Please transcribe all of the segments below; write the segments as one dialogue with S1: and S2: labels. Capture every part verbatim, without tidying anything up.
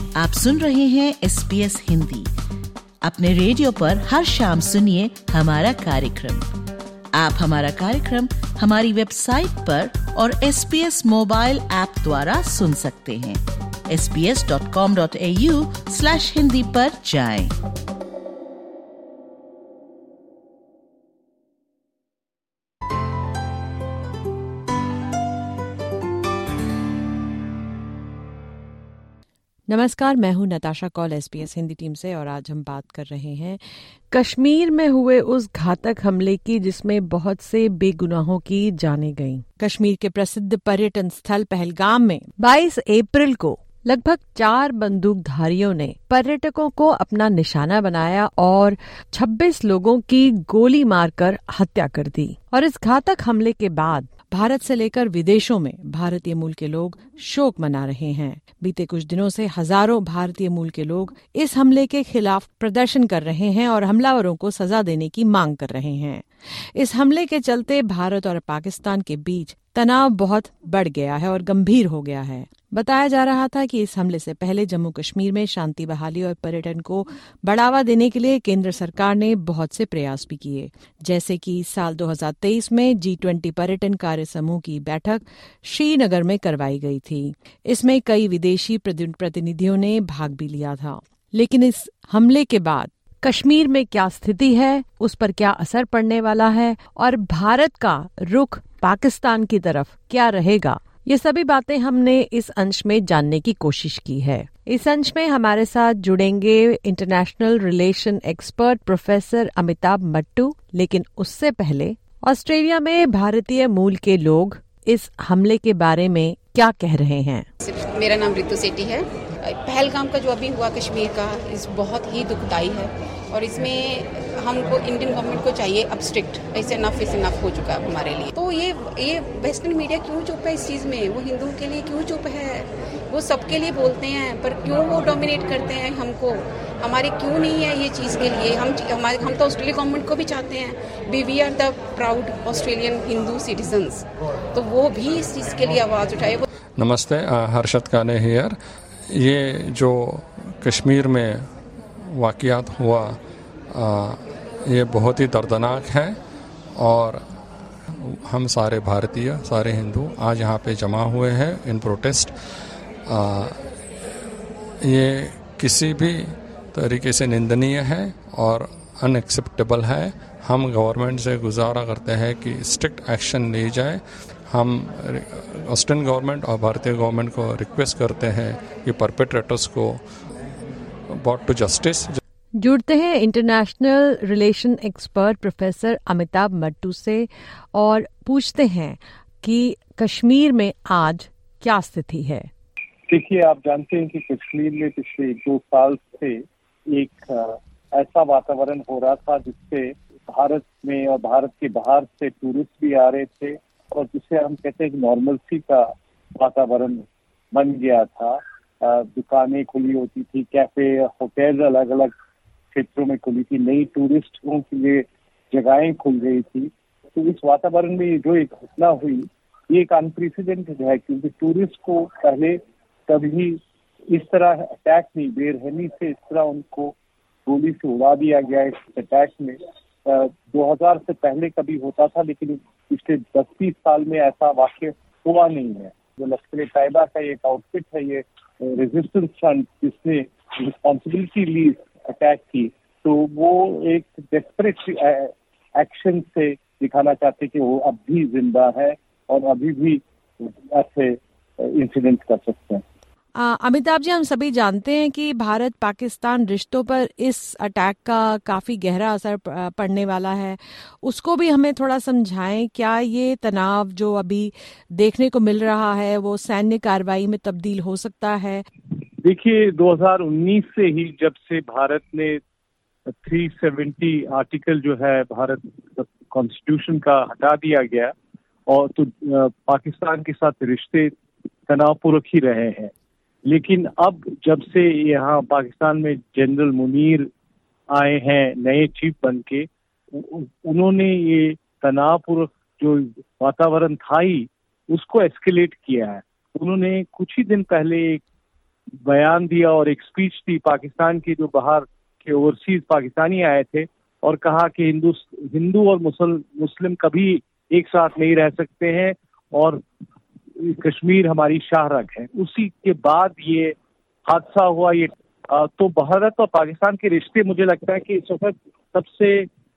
S1: आप सुन रहे हैं एस बी एस हिंदी। अपने रेडियो पर हर शाम सुनिए हमारा कार्यक्रम। आप हमारा कार्यक्रम हमारी वेबसाइट पर और S B S mobile app द्वारा सुन सकते हैं। S B S dot com dot A U slash Hindi पर जाएं।
S2: नमस्कार, मैं हूं Natasha Kaul S B S Hindi team से और आज हम बात कर रहे हैं कश्मीर में हुए उस घातक हमले की जिसमें बहुत से बेगुनाहों की जानें गईं। कश्मीर के प्रसिद्ध पर्यटन स्थल पहलगाम में बाईस अप्रैल को लगभग चार बंदूकधारियों ने पर्यटकों को अपना निशाना बनाया और छब्बीस लोगों की गोली मारकर हत्या कर दी। और इस घातक हमले के बाद भारत से लेकर विदेशों में भारतीय मूल के लोग शोक मना रहे हैं। बीते कुछ दिनों से हजारों भारतीय मूल के लोग इस हमले के खिलाफ प्रदर्शन कर रहे हैं और हमलावरों को सजा देने की मांग कर रहे हैं। इस हमले के चलते भारत और पाकिस्तान के बीच तनाव बहुत बढ़ गया है और गंभीर हो गया है। बताया जा रहा था कि इस हमले से पहले जम्मू कश्मीर में शांति बहाली और पर्यटन को बढ़ावा देने के लिए केंद्र सरकार ने बहुत से प्रयास भी किए, जैसे कि साल दो हज़ार तेईस में जी ट्वेंटी पर्यटन कार्य समूह की बैठक श्रीनगर में करवाई गई थी। इसमें कई विदेशी प्रतिनिधियों ने भाग भी लिया था। लेकिन इस हमले के बाद कश्मीर में क्या स्थिति है, उस पर क्या असर पड़ने वाला है और भारत का रुख पाकिस्तान की तरफ क्या रहेगा, ये सभी बातें हमने इस अंश में जानने की कोशिश की है। इस अंश में हमारे साथ जुड़ेंगे international relation expert professor Amitabh Mattoo. लेकिन उससे पहले ऑस्ट्रेलिया में भारतीय मूल के लोग इस हमले के बारे में क्या कह रहे हैं।
S3: मेरा नाम रितु सेठी है। पहलगाम का जो अभी हुआ कश्मीर का, इस बहुत ही दुखदाई है और इसमें हमको इंडियन गवर्नमेंट को चाहिए अब स्ट्रिक्ट, ऐसे इनफ इज इनफ हो चुका है हमारे लिए। तो ये ये वेस्टर्न मीडिया क्यों चुप है इस चीज़ में? वो हिंदुओं के लिए क्यों चुप है? वो सबके लिए बोलते हैं, पर क्यों वो डोमिनेट करते हैं हमको? हमारे क्यों नहीं है ये चीज़ के लिए? हम हमारे हम तो ऑस्ट्रेलिया गवर्नमेंट को भी चाहते हैं, we we are the proud Australian Hindu citizens, तो वो भी इस चीज़ के लिए आवाज़ उठाए।
S4: नमस्ते, हर्षद काने हियर। ये जो कश्मीर में वाक़यात हुआ आ, ये बहुत ही दर्दनाक है और हम सारे भारतीय, सारे हिंदू आज यहाँ पे जमा हुए हैं इन प्रोटेस्ट। आ, ये किसी भी तरीके से निंदनीय है और अनएक्सेप्टेबल है। हम गवर्नमेंट से गुजारा करते हैं कि स्ट्रिक्ट एक्शन ली जाए। हम ऑस्ट्रेलियन गवर्नमेंट और भारतीय गवर्नमेंट को रिक्वेस्ट करते हैं कि परपेट्रेटर्स को बॉट टू जस्टिस।
S2: जुड़ते हैं international relation expert professor Amitabh Mattoo से और पूछते हैं कि कश्मीर में आज क्या स्थिति है।
S5: देखिए, आप जानते हैं कि कश्मीर में पिछले दो साल से एक ऐसा वातावरण हो रहा था जिससे भारत में और भारत के बाहर से टूरिस्ट भी आ रहे थे और जिसे हम कहते हैं नॉर्मलसी का वातावरण बन गया था। दुकानें खुली होती थी, कैफे, होटल अलग अलग क्षेत्रों में खुली थी, नई टूरिस्टों के लिए जगहें खुल गई थी। तो इस वातावरण में जो एक घटना हुई, ये एक अनप्रेसिडेंटेड है, क्योंकि टूरिस्ट को पहले कभी इस तरह अटैक नहीं, बेरहमी से इस तरह उनको गोली से उड़ा दिया गया। इस अटैक में दो हज़ार से पहले कभी होता था, लेकिन पिछले दस बीस साल में ऐसा वाकया हुआ नहीं है। जो लश्कर तैयबा का एक आउटफिट है, ये रेजिस्टेंस फ्रंट, जिसने रिस्पॉन्सिबिलिटी ली अटैक की, तो वो एक डेस्परेट एक्शन से दिखाना चाहते कि वो अब भी जिंदा है और अभी भी ऐसे इंसिडेंट कर सकते हैं।
S2: अमिताभ जी, हम सभी जानते हैं कि भारत पाकिस्तान रिश्तों पर इस अटैक का काफी गहरा असर पड़ने वाला है, उसको भी हमें थोड़ा समझाएं। क्या ये तनाव जो अभी देखने को मिल रहा है वो सैन्य कार्रवाई में तब्दील हो सकता है?
S5: देखिए, दो हज़ार उन्नीस से ही जब से भारत ने तीन सौ सत्तर आर्टिकल जो है भारत कॉन्स्टिट्यूशन का हटा दिया गया और तो पाकिस्तान के साथ रिश्ते तनावपूर्वक ही रहे हैं। लेकिन अब जब से यहाँ पाकिस्तान में जनरल मुनीर आए हैं नए चीफ बन के, उन्होंने ये तनावपूर्वक जो वातावरण था ही उसको एस्केलेट किया है। उन्होंने कुछ ही दिन पहले एक बयान दिया और एक स्पीच दी पाकिस्तान की, जो बाहर के ओवरसीज पाकिस्तानी आए थे, और कहा कि हिंदू हिंदू और मुसल मुस्लिम कभी एक साथ नहीं रह सकते हैं और कश्मीर हमारी शाहरग है। उसी के बाद ये हादसा हुआ। ये तो भारत और पाकिस्तान के रिश्ते मुझे लगता है कि इस वक्त सबसे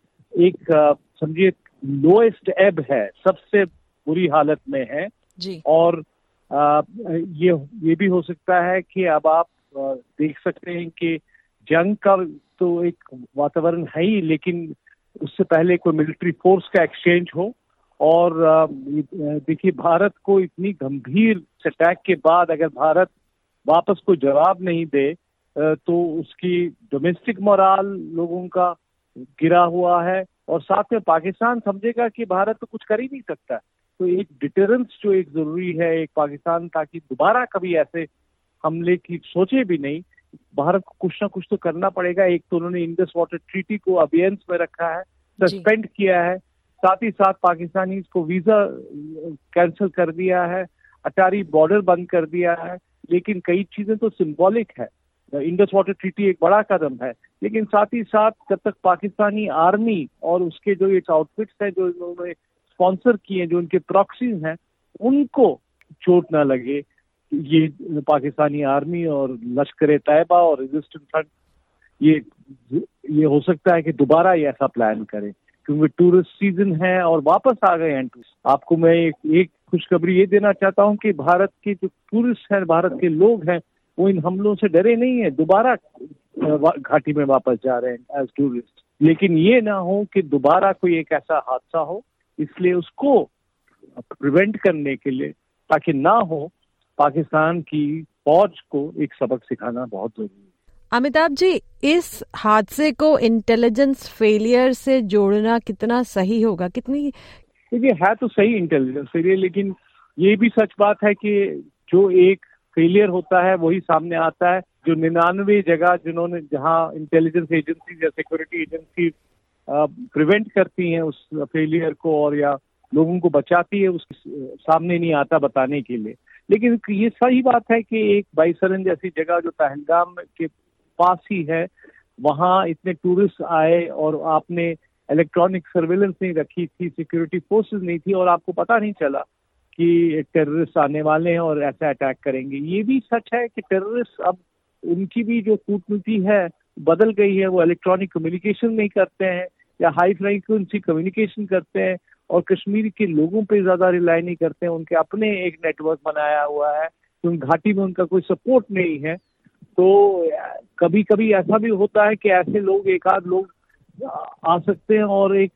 S5: एक समझिए लोएस्ट एब है, सबसे बुरी हालत में है
S2: जी।
S5: और आ, ये ये भी हो सकता है कि अब आप आ, देख सकते हैं कि जंग का तो एक वातावरण है ही, लेकिन उससे पहले कोई मिलिट्री फोर्स का एक्सचेंज हो। और देखिए, भारत को इतनी गंभीर अटैक के बाद अगर भारत वापस कोई जवाब नहीं दे तो उसकी डोमेस्टिक मोराल लोगों का गिरा हुआ है, और साथ में पाकिस्तान समझेगा कि भारत तो कुछ कर ही नहीं सकता। तो एक डिटरेंस जो एक जरूरी है एक पाकिस्तान, ताकि दोबारा कभी ऐसे हमले की सोचे भी नहीं। भारत को कुछ ना कुछ तो करना पड़ेगा। एक तो उन्होंने इंडस वाटर ट्रीटी को अबेयंस में रखा है, सस्पेंड किया है, साथ ही साथ पाकिस्तानी को वीजा कैंसिल कर दिया है, अटारी बॉर्डर बंद कर दिया है। लेकिन कई चीजें तो सिंबॉलिक है। इंडस वाटर ट्रीटी एक बड़ा कदम है, लेकिन साथ ही साथ जब तक पाकिस्तानी आर्मी और उसके जो एक आउटफिट्स हैं जो उन्होंने स्पॉन्सर किए, जो उनके प्रॉक्सीज हैं, उनको चोट ना लगे, ये पाकिस्तानी आर्मी और लश्कर तैयबा और रेजिस्टेंस फ्रंट ये ये हो सकता है कि दोबारा ये ऐसा प्लान करें, क्योंकि टूरिस्ट सीजन है और वापस आ गए हैं टूरिस्ट। आपको मैं एक, एक खुशखबरी ये देना चाहता हूँ कि भारत के जो टूरिस्ट हैं, भारत के लोग हैं, वो इन हमलों से डरे नहीं है, दोबारा घाटी में वापस जा रहे हैं एज टूरिस्ट। लेकिन ये ना हो कि दोबारा कोई एक ऐसा हादसा हो, इसलिए उसको प्रिवेंट करने के लिए, ताकि ना हो, पाकिस्तान की फौज को एक सबक सिखाना बहुत जरूरी है।
S2: अमिताभ जी, इस हादसे को इंटेलिजेंस फेलियर से जोड़ना कितना सही होगा? कितनी
S5: देखिए, है तो सही इंटेलिजेंस फेलियर, लेकिन ये भी सच बात है कि जो एक फेलियर होता है वही सामने आता है। जो निन्यानवे जगह जिन्होंने जहां इंटेलिजेंस एजेंसी या सिक्योरिटी एजेंसी प्रिवेंट करती हैं उस फेलियर को और या लोगों को बचाती है, उसके सामने नहीं आता बताने के लिए। लेकिन ये सही बात है कि एक बाईसरन जैसी जगह जो पहलगाम के पास ही है, वहां इतने टूरिस्ट आए और आपने इलेक्ट्रॉनिक सर्वेलेंस नहीं रखी थी, सिक्योरिटी फोर्सेस नहीं थी, और आपको पता नहीं चला कि टेररिस्ट आने वाले हैं और ऐसा अटैक करेंगे। ये भी सच है कि टेररिस्ट अब उनकी भी जो कूटनीति है बदल गई है। वो इलेक्ट्रॉनिक कम्युनिकेशन नहीं करते हैं या हाई फ्रीक्वेंसी कम्युनिकेशन करते हैं, और कश्मीर के लोगों पे ज्यादा रिलाई नहीं करते हैं। उनके अपने एक नेटवर्क बनाया हुआ है, क्योंकि घाटी में उनका कोई सपोर्ट नहीं है। तो कभी कभी ऐसा भी होता है कि ऐसे लोग, एक आध लोग आ सकते हैं और एक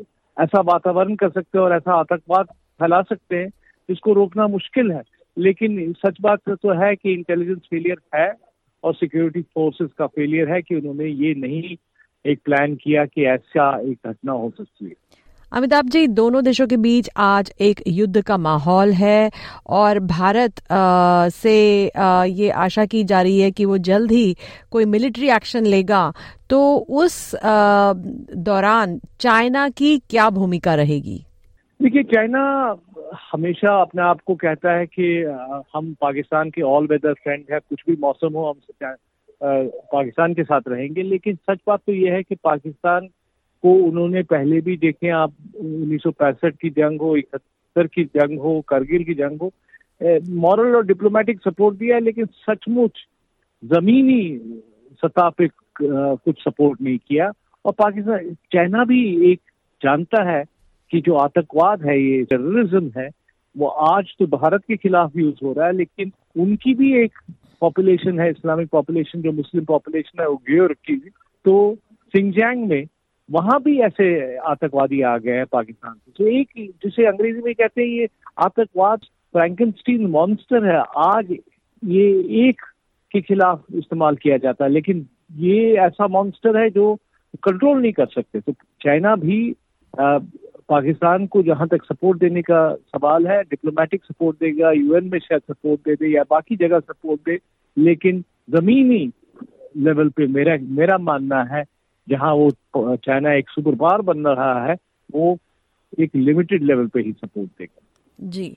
S5: ऐसा वातावरण कर सकते हैं और ऐसा आतंकवाद फैला सकते हैं जिसको रोकना मुश्किल है। लेकिन सच बात तो है कि इंटेलिजेंस फेलियर है और सिक्योरिटी फोर्सेस का फेलियर है कि उन्होंने ये नहीं एक प्लान किया कि ऐसा एक घटना हो सकती है।
S2: अमिताभ जी, दोनों देशों के बीच आज एक युद्ध का माहौल है और भारत आ, से आ, ये आशा की जा रही है कि वो जल्द ही कोई मिलिट्री एक्शन लेगा। तो उस आ, दौरान चाइना की क्या भूमिका रहेगी?
S5: देखिए, चाइना हमेशा अपने आप को कहता है कि हम पाकिस्तान के ऑल वेदर फ्रेंड है, कुछ भी मौसम हो हम पाकिस्तान के साथ रहेंगे। लेकिन सच बात तो यह है कि पाकिस्तान को उन्होंने पहले भी देखे, आप उन्नीस सौ पैंसठ की जंग हो, इकहत्तर की जंग हो, करगिल की जंग हो, मॉरल और डिप्लोमेटिक सपोर्ट दिया है, लेकिन सचमुच जमीनी सतह पे कुछ सपोर्ट नहीं किया। और पाकिस्तान, चाइना भी एक जानता है कि जो आतंकवाद है, ये टेररिज्म है, वो आज तो भारत के खिलाफ यूज हो रहा है, लेकिन उनकी भी एक पॉपुलेशन है, इस्लामिक पॉपुलेशन, जो मुस्लिम पॉपुलेशन है, उइघुर की। तो सिंगजांग में वहां भी ऐसे आतंकवादी आ गए हैं पाकिस्तान से। तो एक, जिसे अंग्रेजी में कहते हैं, ये आतंकवाद फ्रैंकेनस्टीन मॉन्स्टर है। आज ये एक के खिलाफ इस्तेमाल किया जाता है, लेकिन ये ऐसा मॉन्स्टर है जो कंट्रोल नहीं कर सकते। तो चाइना भी आ, पाकिस्तान को जहां तक सपोर्ट देने का सवाल है, डिप्लोमेटिक सपोर्ट देगा, यूएन में शायद सपोर्ट दे दे या बाकी जगह सपोर्ट दे, लेकिन जमीनी लेवल पे मेरा मेरा मानना है जहां वो चाइना एक सुपर पावर बन रहा है, वो एक लिमिटेड लेवल पे ही सपोर्ट देगा।
S2: जी,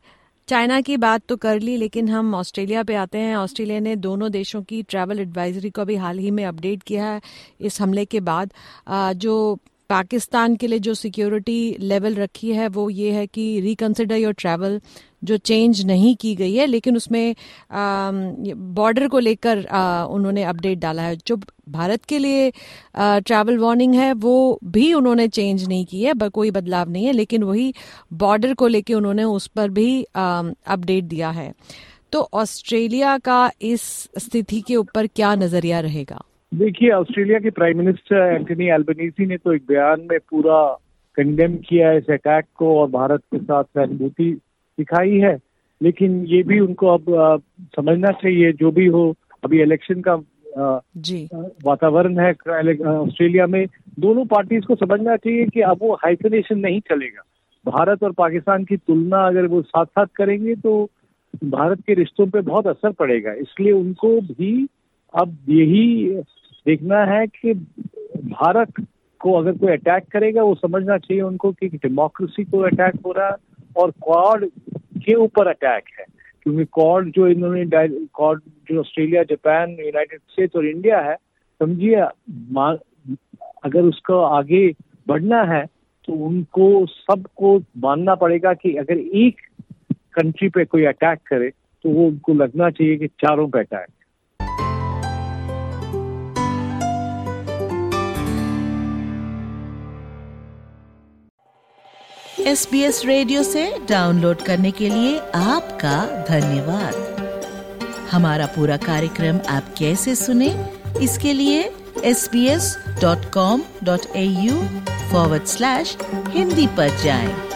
S2: चाइना की बात तो कर ली, लेकिन हम ऑस्ट्रेलिया पे आते हैं। ऑस्ट्रेलिया ने दोनों देशों की ट्रैवल एडवाइजरी को भी हाल ही में अपडेट किया है इस हमले के बाद। जो पाकिस्तान के लिए जो सिक्योरिटी लेवल रखी है वो ये है कि रिकंसिडर योर ट्रैवल, जो चेंज नहीं की गई है, लेकिन उसमें बॉर्डर को लेकर उन्होंने अपडेट डाला है। जो भारत के लिए ट्रैवल वार्निंग है वो भी उन्होंने चेंज नहीं की है, कोई बदलाव नहीं है, लेकिन वही बॉर्डर को लेकर उन्होंने उस पर भी अपडेट दिया है। तो ऑस्ट्रेलिया का इस स्थिति के ऊपर क्या नजरिया रहेगा?
S5: देखिए, ऑस्ट्रेलिया के प्राइम मिनिस्टर एंटनी एल्बनीजी ने तो एक बयान में पूरा कंडेम किया इस अटैक को और भारत के साथ सहानुभूति दिखाई है, लेकिन ये भी उनको अब आ, समझना चाहिए, जो भी हो, अभी इलेक्शन का आ, जी वातावरण है ऑस्ट्रेलिया में, दोनों पार्टीज को समझना चाहिए कि अब वो हाइफिनेशन नहीं चलेगा। भारत और पाकिस्तान की तुलना अगर वो साथ साथ करेंगे तो भारत के रिश्तों पे बहुत असर पड़ेगा। इसलिए उनको भी अब यही देखना है कि भारत को अगर कोई अटैक करेगा वो समझना चाहिए उनको कि डेमोक्रेसी को अटैक हो रहा है और क्वाड के ऊपर अटैक है, क्योंकि क्वाड जो इन्होंने क्वाड जो ऑस्ट्रेलिया, जापान, यूनाइटेड स्टेट्स और इंडिया है, समझिए अगर उसको आगे बढ़ना है तो उनको सबको मानना पड़ेगा कि अगर एक कंट्री पे कोई अटैक करे तो वो उनको लगना चाहिए कि चारों पे attack.
S1: S B S radio से डाउनलोड करने के लिए आपका धन्यवाद। हमारा पूरा कार्यक्रम आप कैसे सुने, इसके लिए S B S dot com dot A U forward slash Hindi पर जाएं।